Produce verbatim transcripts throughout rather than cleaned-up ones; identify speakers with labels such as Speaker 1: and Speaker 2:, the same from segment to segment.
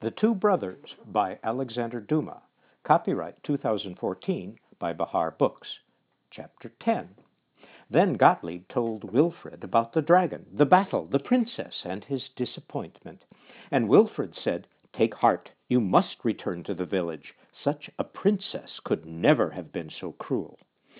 Speaker 1: The Two Brothers by Alexander Dumas. Copyright two thousand fourteen by Bahar Books. Chapter ten. Then Gottlieb told Wilfred about the dragon, the battle, the princess, and his disappointment. And Wilfred said, "Take heart, you must return to the village. Such a princess could never have been so cruel."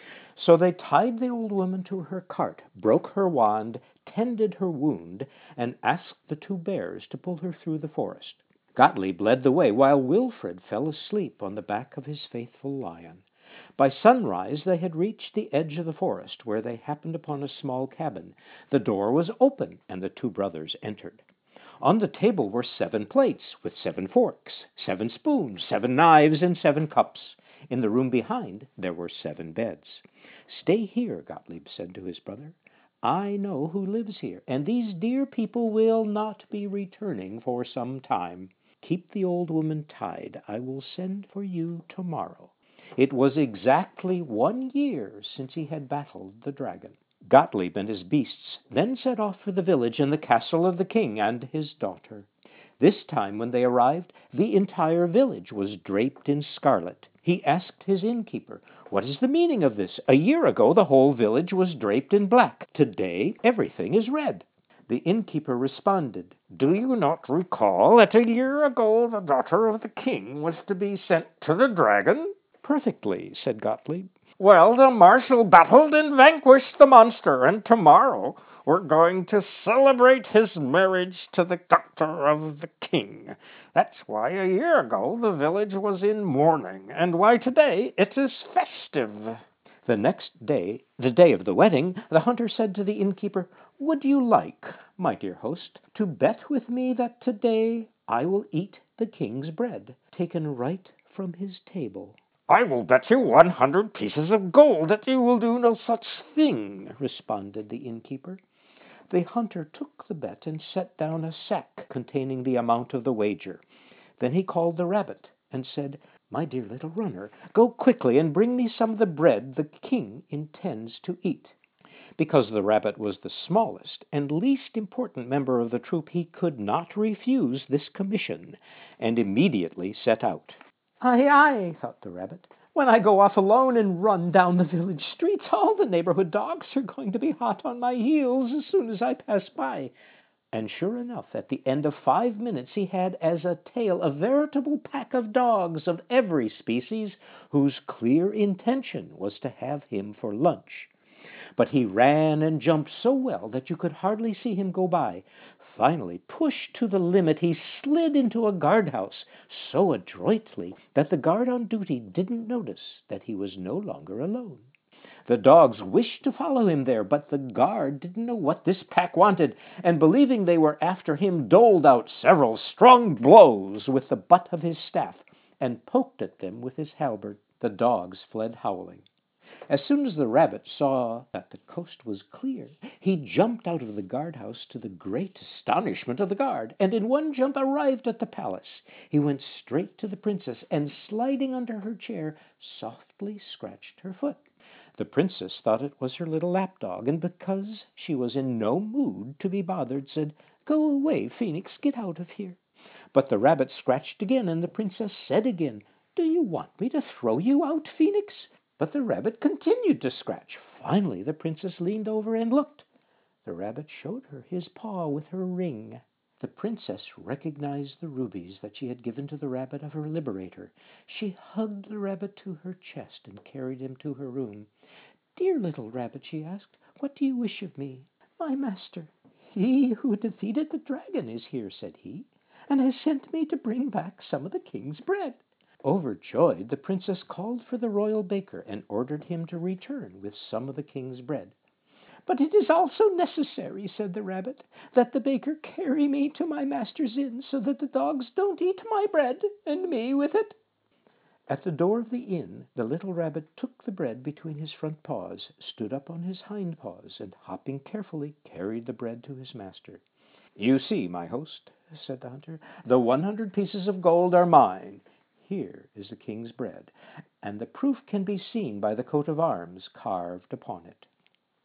Speaker 1: So they tied the old woman to her cart, broke her wand, tended her wound, and asked the two bears to pull her through the forest. Gottlieb led the way, while Wilfred fell asleep on the back of his faithful lion. By sunrise they had reached the edge of the forest, where they happened upon a small cabin. The door was open, and the two brothers entered. On the table were seven plates, with seven forks, seven spoons, seven knives, and seven cups. In the room behind there were seven beds. "Stay here," Gottlieb said to his brother. "I know who lives here, and these dear people will not be returning for some time. Keep the old woman tied. I will send for you tomorrow." It was exactly one year since he had battled the dragon. Gottlieb and his beasts then set off for the village and the castle of the king and his daughter. This time, when they arrived, the entire village was draped in scarlet. He asked his innkeeper, "What is the meaning of this? A year ago the whole village was draped in black. Today everything is red." The innkeeper responded, "Do you not recall that a year ago the daughter of the king was to be sent to the dragon?" "Perfectly," said Gottlieb. "Well, the marshal battled and vanquished the monster, and tomorrow we're going to celebrate his marriage to the daughter of the king. That's why a year ago the village was in mourning, and why today it is festive." The next day, the day of the wedding, the hunter said to the innkeeper, "Would you like, my dear host, to bet with me that today I will eat the king's bread, taken right from his table?" "I will bet you one hundred pieces of gold that you will do no such thing," responded the innkeeper. The hunter took the bet and set down a sack containing the amount of the wager. Then he called the rabbit and said, "My dear little runner, go quickly and bring me some of the bread the king intends to eat." Because the rabbit was the smallest and least important member of the troop, he could not refuse this commission, and immediately set out. "Aye, aye," thought the rabbit. "When I go off alone and run down the village streets, all the neighborhood dogs are going to be hot on my heels as soon as I pass by." And sure enough, at the end of five minutes he had as a tail a veritable pack of dogs of every species, whose clear intention was to have him for lunch. But he ran and jumped so well that you could hardly see him go by. Finally, pushed to the limit, he slid into a guardhouse so adroitly that the guard on duty didn't notice that he was no longer alone. The dogs wished to follow him there, but the guard didn't know what this pack wanted, and believing they were after him, doled out several strong blows with the butt of his staff and poked at them with his halberd. The dogs fled howling. As soon as the rabbit saw that the coast was clear, he jumped out of the guardhouse to the great astonishment of the guard, and in one jump arrived at the palace. He went straight to the princess, and sliding under her chair, softly scratched her foot. The princess thought it was her little lapdog, and because she was in no mood to be bothered, said, "Go away, Phoenix, get out of here." But the rabbit scratched again, and the princess said again, "Do you want me to throw you out, Phoenix?" But the rabbit continued to scratch. Finally, the princess leaned over and looked. The rabbit showed her his paw with her ring. The princess recognized the rubies that she had given to the rabbit of her liberator. She hugged the rabbit to her chest and carried him to her room. "Dear little rabbit," she asked, "what do you wish of me?" "My master, he who defeated the dragon, is here," said he, "and has sent me to bring back some of the king's bread." Overjoyed, the princess called for the royal baker and ordered him to return with some of the king's bread. "But it is also necessary," said the rabbit, "that the baker carry me to my master's inn, so that the dogs don't eat my bread, and me with it." At the door of the inn, the little rabbit took the bread between his front paws, stood up on his hind paws, and hopping carefully, carried the bread to his master. "You see, my host," said the hunter, "the one hundred pieces of gold are mine. Here is the king's bread, and the proof can be seen by the coat of arms carved upon it."